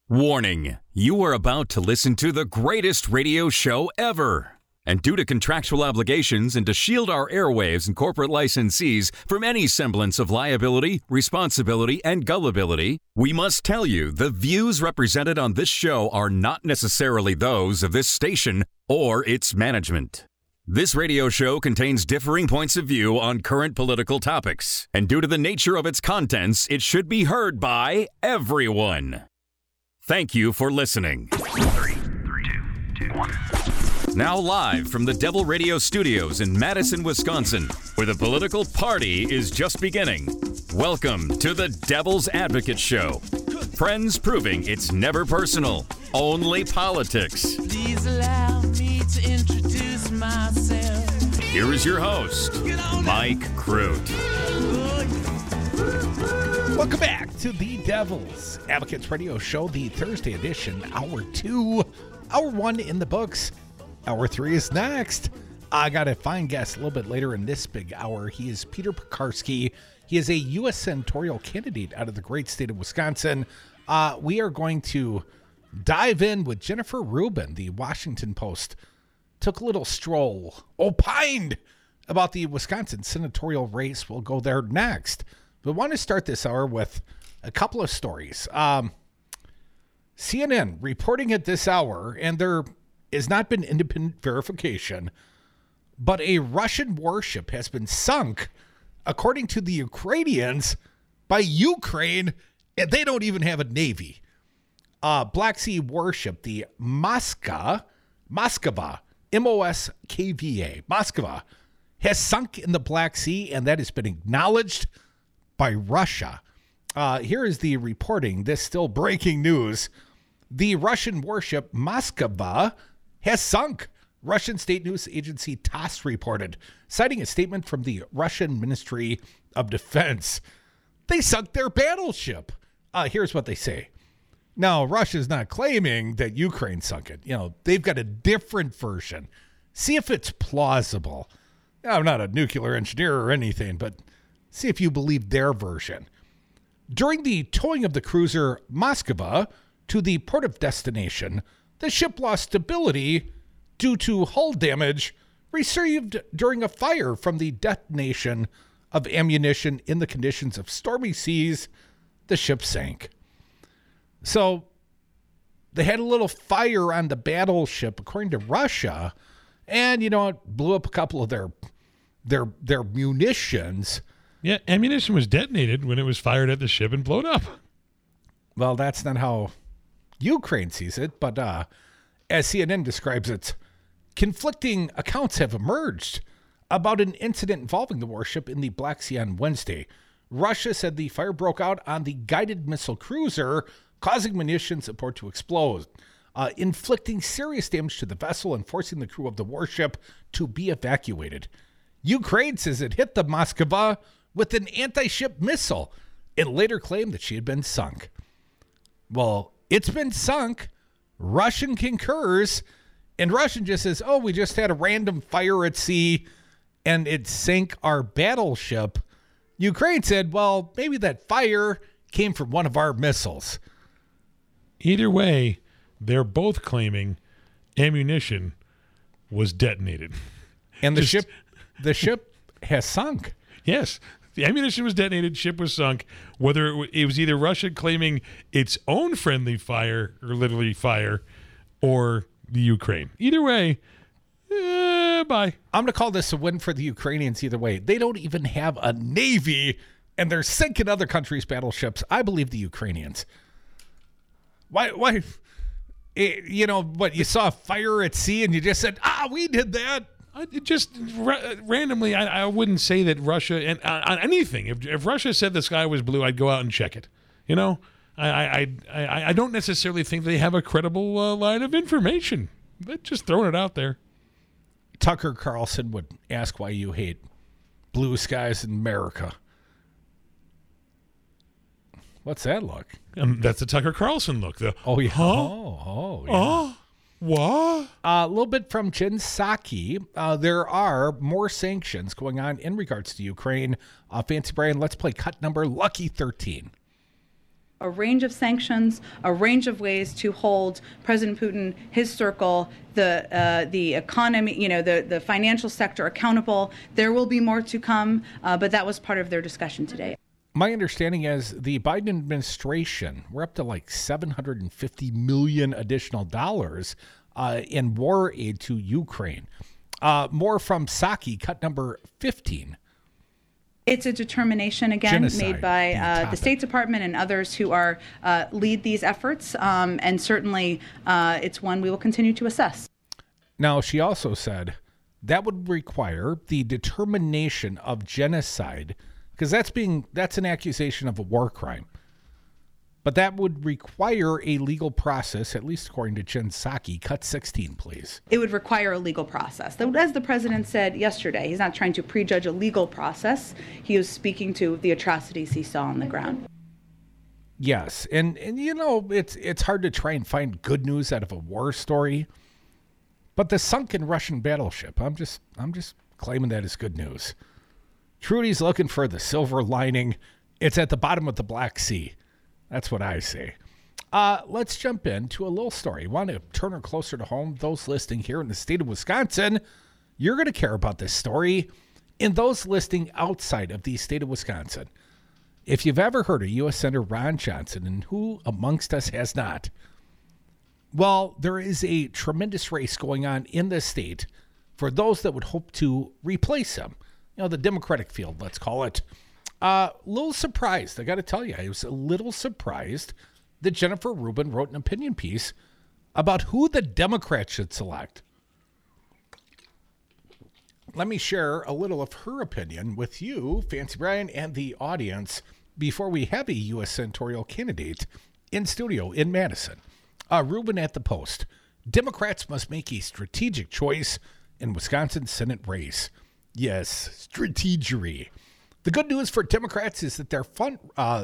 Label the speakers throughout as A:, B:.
A: Warning, you are about to listen to the greatest radio show ever. And due to contractual obligations and to shield our airwaves and corporate licensees from any semblance of liability, responsibility, and gullibility, we must tell you the views represented on this show are not necessarily those of this station or its management. This radio show contains differing points of view on current political topics, and due to the nature of its contents, it should be heard by everyone. Thank you for listening.
B: 3, 2, 1.
A: Now live from the Devil Radio Studios in Madison, Wisconsin, where the political party is just beginning. Welcome to the Devil's Advocate Show. Friends proving it's never personal, only politics.
C: Please allow me to introduce myself.
A: Here is your host, Mike Crute.
D: Welcome back to the Devil's Advocates Radio Show, the Thursday edition, Hour 2. Hour 1 in the books. Hour 3 is next. I got a fine guest a little bit later in this big hour. He is Peter Pekarsky. He is a U.S. senatorial candidate out of the great state of Wisconsin. We are going to dive in with Jennifer Rubin. The Washington Post took a little stroll, opined about the Wisconsin senatorial race. We'll go there next. But I want to start this hour with a couple of stories. CNN reporting at this hour, and there has not been independent verification, but a Russian warship has been sunk, according to the Ukrainians, by Ukraine, and they don't even have a navy. Black Sea warship, the Moskva, M-O-S-K-V-A, Moskva, has sunk in the Black Sea, and that has been acknowledged by Russia. Here is the reporting. This still breaking news. The Russian warship Moskva has sunk, Russian state news agency TASS reported, citing a statement from the Russian Ministry of Defense. They sunk their battleship. Here's what they say. Now, Russia's not claiming that Ukraine sunk it. You know, they've got a different version. See if it's plausible. Now, I'm not a nuclear engineer or anything, but see if you believe their version. During the towing of the cruiser Moskva to the port of destination, the ship lost stability due to hull damage received during a fire from the detonation of ammunition in the conditions of stormy seas. The ship sank. So they had a little fire on the battleship, according to Russia, and, it blew up a couple of their munitions.
E: Yeah, ammunition was detonated when it was fired at the ship and blown up.
D: Well, that's not how Ukraine sees it, but as CNN describes it, conflicting accounts have emerged about an incident involving the warship in the Black Sea on Wednesday. Russia said the fire broke out on the guided missile cruiser, causing munition support to explode, inflicting serious damage to the vessel and forcing the crew of the warship to be evacuated. Ukraine says it hit the Moskva with an anti-ship missile and later claimed that she had been sunk. Well, it's been sunk. Russian concurs, and Russian just says, we just had a random fire at sea and it sank our battleship. Ukraine said, well, maybe that fire came from one of our missiles.
E: Either way, they're both claiming ammunition was detonated.
D: And the ship has sunk.
E: Yes. The ammunition was detonated, ship was sunk. Whether it was either Russia claiming its own friendly fire, or literally fire, or the Ukraine. Either way, bye.
D: I'm going to call this a win for the Ukrainians either way. They don't even have a navy, and they're sinking other countries' battleships. I believe the Ukrainians. Why? You saw a fire at sea, and you just said, we did that.
E: Randomly, I wouldn't say that Russia, and on anything, if Russia said the sky was blue, I'd go out and check it. I don't necessarily think they have a credible line of information, but just throwing it out there.
D: Tucker Carlson would ask why you hate blue skies in America. What's that look?
E: That's the Tucker Carlson look.
D: Oh, yeah.
E: Huh?
D: Oh, yeah.
E: Oh, what?
D: A little bit from Jen Psaki. There are more sanctions going on in regards to Ukraine. Fancy Brian, let's play cut number Lucky 13.
F: a range of sanctions, a range of ways to hold President Putin, his circle, the economy, the financial sector accountable. There will be more to come, but that was part of their discussion today.
D: My understanding is the Biden administration, we're up to like $750 million additional dollars in war aid to Ukraine. More from Psaki, cut number 15.
F: It's a determination, again,
D: Genocide
F: made by the State Department and others who are lead these efforts, and certainly it's one we will continue to assess.
D: Now, she also said that would require the determination of genocide, because that's an accusation of a war crime. But that would require a legal process, at least according to Jen Psaki. Cut 16, please.
F: It would require a legal process. As the president said yesterday, he's not trying to prejudge a legal process. He was speaking to the atrocities he saw on the ground.
D: Yes, and it's hard to try and find good news out of a war story. But the sunken Russian battleship, I'm just claiming that as good news. Trudy's looking for the silver lining. It's at the bottom of the Black Sea. That's what I say. Let's jump into a little story. Want to turn her closer to home? Those listening here in the state of Wisconsin, you're going to care about this story. And those listening outside of the state of Wisconsin, if you've ever heard of U.S. Senator Ron Johnson, and who amongst us has not, well, there is a tremendous race going on in the state for those that would hope to replace him. The Democratic field, let's call it. A little surprised, I got to tell you. I was a little surprised that Jennifer Rubin wrote an opinion piece about who the Democrats should select. Let me share a little of her opinion with you, Fancy Brian, and the audience before we have a U.S. senatorial candidate in studio in Madison. Rubin at the Post. Democrats must make a strategic choice in Wisconsin Senate race. Yes, strategery. The good news for Democrats is that their front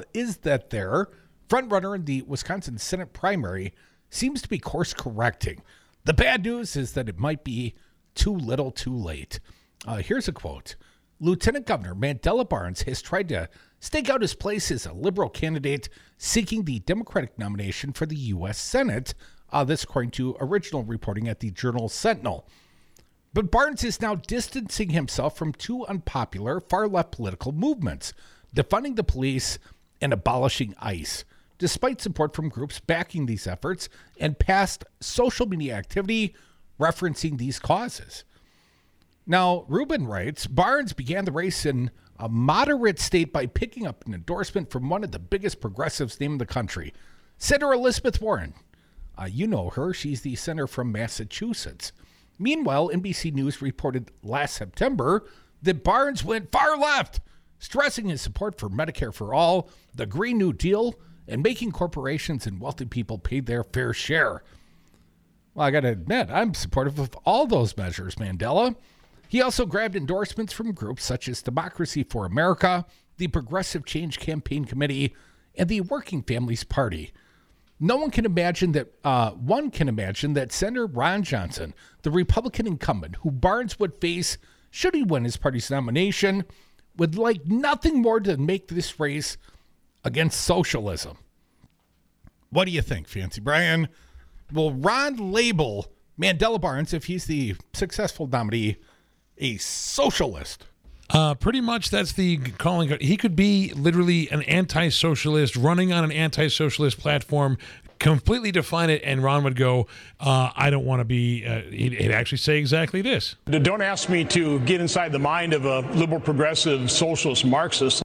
D: runner in the Wisconsin Senate primary seems to be course correcting. The bad news is that it might be too little too late. Here's a quote. Lieutenant Governor Mandela Barnes has tried to stake out his place as a liberal candidate seeking the Democratic nomination for the U.S. Senate. This according to original reporting at the Journal Sentinel. But Barnes is now distancing himself from two unpopular far-left political movements, defunding the police and abolishing ICE, despite support from groups backing these efforts and past social media activity referencing these causes. Now, Rubin writes, Barnes began the race in a moderate state by picking up an endorsement from one of the biggest progressives named in the country, Senator Elizabeth Warren. You know her. She's the senator from Massachusetts. Meanwhile, NBC News reported last September that Barnes went far left, stressing his support for Medicare for All, the Green New Deal, and making corporations and wealthy people pay their fair share. Well, I got to admit, I'm supportive of all those measures, Mandela. He also grabbed endorsements from groups such as Democracy for America, the Progressive Change Campaign Committee, and the Working Families Party. One can imagine that Senator Ron Johnson, the Republican incumbent who Barnes would face should he win his party's nomination, would like nothing more than make this race against socialism. What do you think, Fancy Brian? Will Ron label Mandela Barnes, if he's the successful nominee, a socialist?
E: Pretty much that's the calling. He could be literally an anti-socialist running on an anti-socialist platform, completely define it, and Ron would go, I don't want to be, he'd actually say exactly this.
G: Don't ask me to get inside the mind of a liberal, progressive, socialist, Marxist.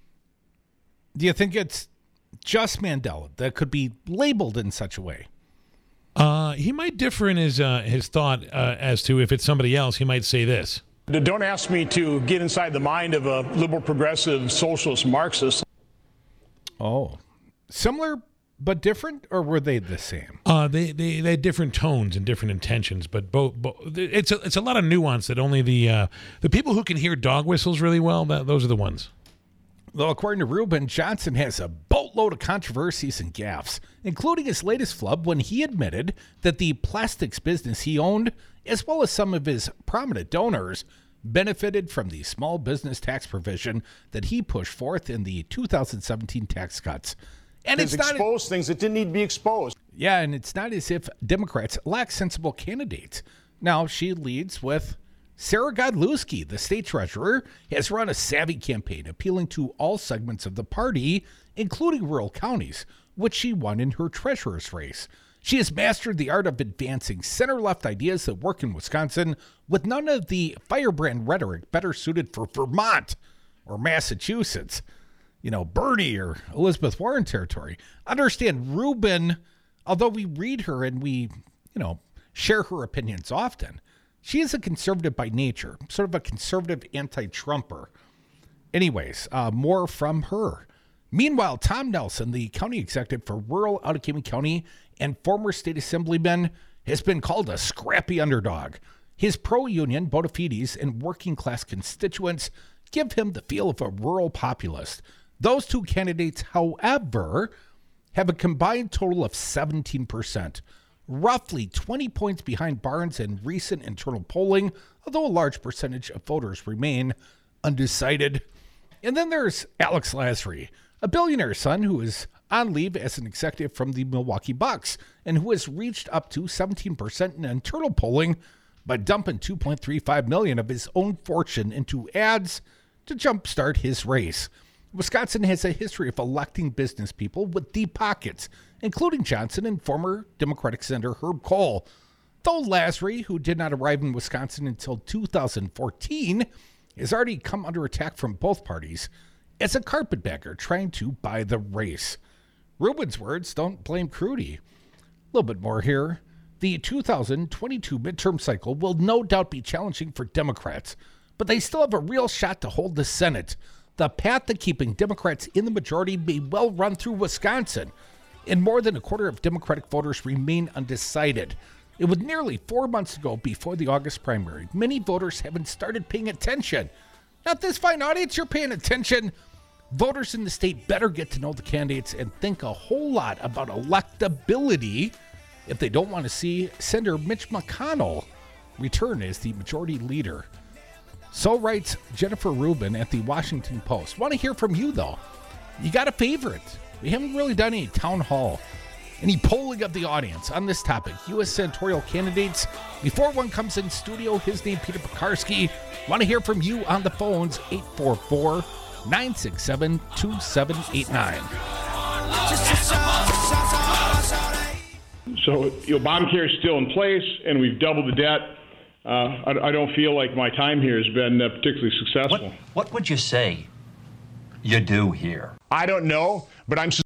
D: Do you think it's just Mandela that could be labeled in such a way?
E: He might differ in his thought as to if it's somebody else, he might say this.
G: Don't ask me to get inside the mind of a liberal, progressive, socialist, Marxist.
D: Oh, similar but different, or were they the same?
E: They had different tones and different intentions, but both it's a lot of nuance that only the people who can hear dog whistles really well, those are the ones.
D: Well, according to Rubin, Johnson has a boatload of controversies and gaffes, including his latest flub when he admitted that the plastics business he owned, as well as some of his prominent donors, benefited from the small business tax provision that he pushed forth in the 2017 tax cuts. And
G: has exposed things that didn't need to be exposed.
D: Yeah, and it's not as if Democrats lack sensible candidates. Now, she leads with Sarah Godlewski, the state treasurer, has run a savvy campaign appealing to all segments of the party, including rural counties, which she won in her treasurer's race. She has mastered the art of advancing center-left ideas that work in Wisconsin with none of the firebrand rhetoric better suited for Vermont or Massachusetts, Bernie or Elizabeth Warren territory. Understand, Rubin, although we read her and we, share her opinions often, she is a conservative by nature, sort of a conservative anti-Trumper. Anyways, more from her. Meanwhile, Tom Nelson, the county executive for rural Outagamie County and former state assemblyman, has been called a scrappy underdog. His pro-union, bona fides, and working-class constituents give him the feel of a rural populist. Those two candidates, however, have a combined total of 17%, roughly 20 points behind Barnes in recent internal polling, although a large percentage of voters remain undecided. And then there's Alex Lasry, a billionaire's son who is on leave as an executive from the Milwaukee Bucks and who has reached up to 17% in internal polling by dumping $2.35 million of his own fortune into ads to jumpstart his race. Wisconsin has a history of electing business people with deep pockets, including Johnson and former Democratic Senator Herb Kohl. Though Lasry, who did not arrive in Wisconsin until 2014, has already come under attack from both parties as a carpetbagger trying to buy the race. Rubin's words don't blame Crudy. A little bit more here. The 2022 midterm cycle will no doubt be challenging for Democrats, but they still have a real shot to hold the Senate. The path to keeping Democrats in the majority may well run through Wisconsin, and more than a quarter of Democratic voters remain undecided. And with nearly 4 months to go before the August primary, many voters haven't started paying attention. Not this fine audience, you're paying attention. Voters in the state better get to know the candidates and think a whole lot about electability if they don't want to see Senator Mitch McConnell return as the majority leader. So writes Jennifer Rubin at the Washington Post. Want to hear from you, though. You got a favorite? We haven't really done any town hall, any polling of the audience on this topic. U.S. senatorial candidates. Before one comes in studio, his name Peter Pekarsky. Want to hear from you on the phones, 844-967-2789.
G: So, Obamacare is still in place, and we've doubled the debt. I don't feel like my time here has been particularly successful.
B: What would you say you do here?
G: I don't know, but I'm